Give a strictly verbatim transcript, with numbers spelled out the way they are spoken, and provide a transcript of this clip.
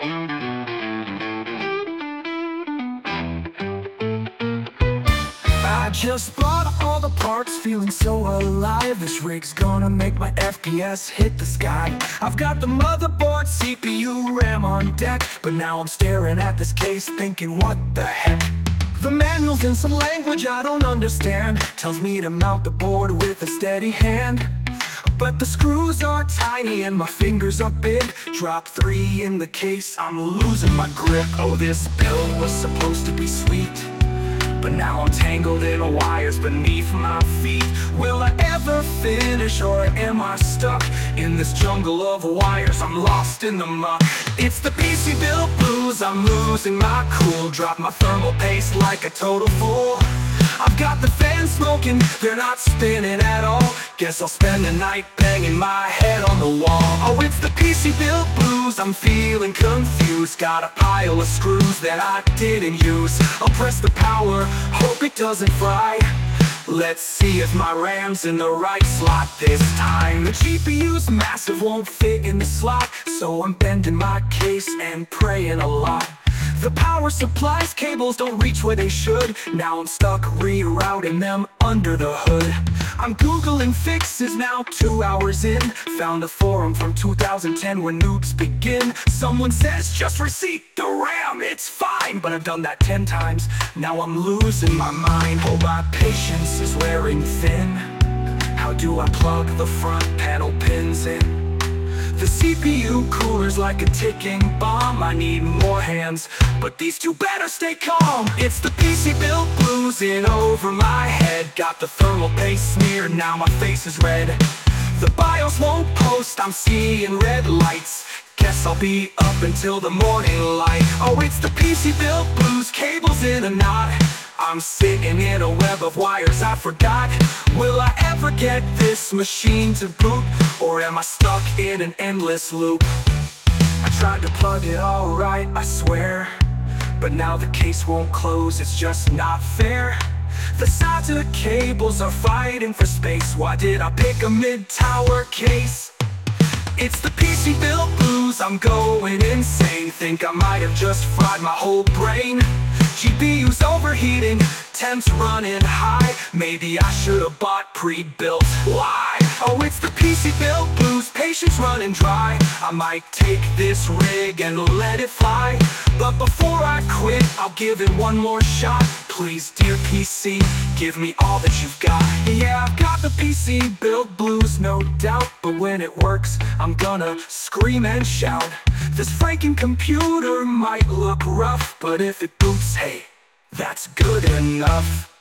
I just bought all the parts, feeling so alive. This rig's gonna make my F P S hit the sky. I've got the motherboard, C P U, RAM on deck, but now I'm staring at this case thinking, what the heck? The manual's in some language I don't understand, tells me to mount the board with a steady hand. But the screws are tiny and my fingers are big. Drop three in the case, I'm losing my grip. Oh, this build was supposed to be sweet, but now I'm tangled in wires beneath my feet. Will I ever finish, or am I stuck in this jungle of wires? I'm lost in the muck. It's the P C build blues, I'm losing my cool. Drop my thermal paste like a total fool. I've got the fans smoking, they're not spinning at all. Guess I'll spend the night banging my head on the wall. Oh, it's the P C build blues, I'm feeling confused. Got a pile of screws that I didn't use. I'll press the power, hope it doesn't fry. Let's see if my RAM's in the right slot this time. The G P U's massive, won't fit in the slot, so I'm bending my case and praying a lot. The power supply's cables don't reach where they should. Now I'm stuck rerouting them under the hood. I'm googling fixes now, two hours in. Found a forum from two thousand ten where noobs begin. Someone says just reseat the RAM, it's fine. But I've done that ten times, now I'm losing my mind. Oh, my patience is wearing thin. How do I plug the front panel pins in? The C P U cooler's like a ticking bomb. I need more hands, but these two better stay calm. It's the P C build blues in over my head. Got the thermal paste smeared, now my face is red. The BIOS won't post, I'm seeing red lights. Guess I'll be up until the morning light. Oh, it's the P C build blues, cables in a knot. I'm sitting in a web of wires I forgot. Will I ever get this machine to boot, or am I stuck in an endless loop? I tried to plug it all right, I swear, but now the case won't close, it's just not fair. The sides of the cables are fighting for space. Why did I pick a mid-tower case? It's the P C build blues, I'm going insane. Think I might have just fried my whole brain. G P U's overheating, temps running high. Maybe I should've bought pre-built live. Oh, it's the P C build blues, patience running dry. I might take this rig and let it fly, but before I quit, I'll give it one more shot. Please, dear P C, give me all that you've got. Yeah, I've got the P C build blues, no doubt, but when it works, I'm gonna scream and shout. This freaking computer might look rough, but if it boots, hey, that's good enough.